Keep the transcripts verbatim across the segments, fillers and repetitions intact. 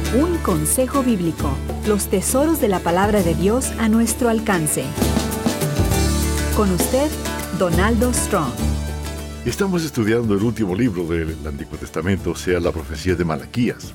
Un consejo bíblico. Los tesoros de la palabra de Dios a nuestro alcance. Con usted, Donaldo Strong. Estamos estudiando el último libro del Antiguo Testamento, o sea, la profecía de Malaquías.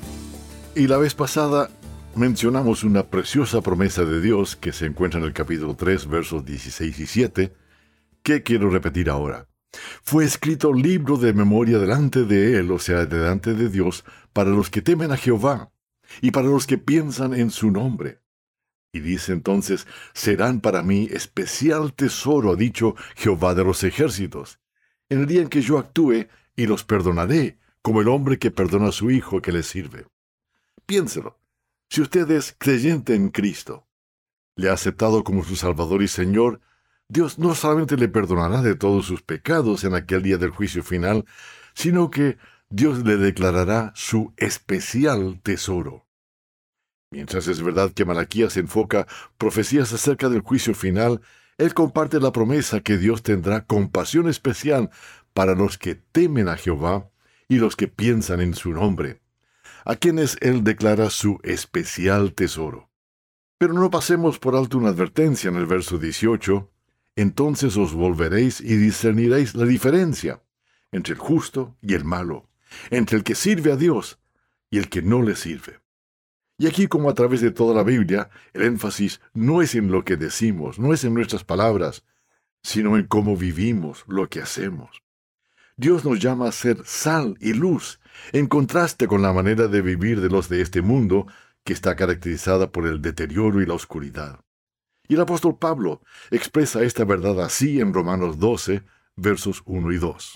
Y la vez pasada mencionamos una preciosa promesa de Dios que se encuentra en el capítulo tres, versos dieciséis y siete, que quiero repetir ahora. Fue escrito libro de memoria delante de Él, o sea, delante de Dios, para los que temen a Jehová y para los que piensan en su nombre. Y dice entonces, serán para mí especial tesoro, ha dicho Jehová de los ejércitos, en el día en que yo actúe y los perdonaré, como el hombre que perdona a su hijo que le sirve. Piénselo. Si usted es creyente en Cristo, le ha aceptado como su Salvador y Señor, Dios no solamente le perdonará de todos sus pecados en aquel día del juicio final, sino que Dios le declarará su especial tesoro. Mientras es verdad que Malaquías enfoca profecías acerca del juicio final, él comparte la promesa que Dios tendrá compasión especial para los que temen a Jehová y los que piensan en su nombre, a quienes él declara su especial tesoro. Pero no pasemos por alto una advertencia en el verso dieciocho. Entonces os volveréis y discerniréis la diferencia entre el justo y el malo, entre el que sirve a Dios y el que no le sirve. Y aquí, como a través de toda la Biblia, el énfasis no es en lo que decimos, no es en nuestras palabras, sino en cómo vivimos lo que hacemos. Dios nos llama a ser sal y luz, en contraste con la manera de vivir de los de este mundo, que está caracterizada por el deterioro y la oscuridad. Y el apóstol Pablo expresa esta verdad así en Romanos doce, versos uno y dos.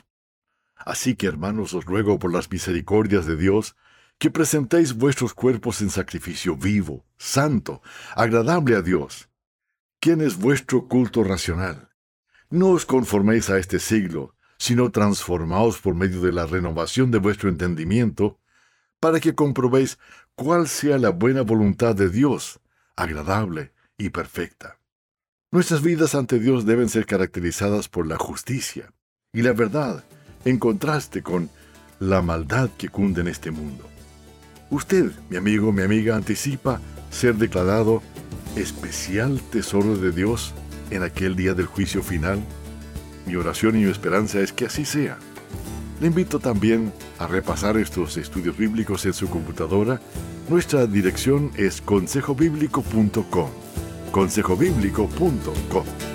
Así que, hermanos, os ruego por las misericordias de Dios, que presentéis vuestros cuerpos en sacrificio vivo, santo, agradable a Dios, quien es vuestro culto racional. No os conforméis a este siglo, sino transformaos por medio de la renovación de vuestro entendimiento, para que comprobéis cuál sea la buena voluntad de Dios, agradable y perfecta. Nuestras vidas ante Dios deben ser caracterizadas por la justicia y la verdad, en contraste con la maldad que cunde en este mundo. Usted, mi amigo, mi amiga, anticipa ser declarado especial tesoro de Dios en aquel día del juicio final. Mi oración y mi esperanza es que así sea. Le invito también a repasar estos estudios bíblicos en su computadora. Nuestra dirección es consejo bíblico punto com. consejo bíblico punto com.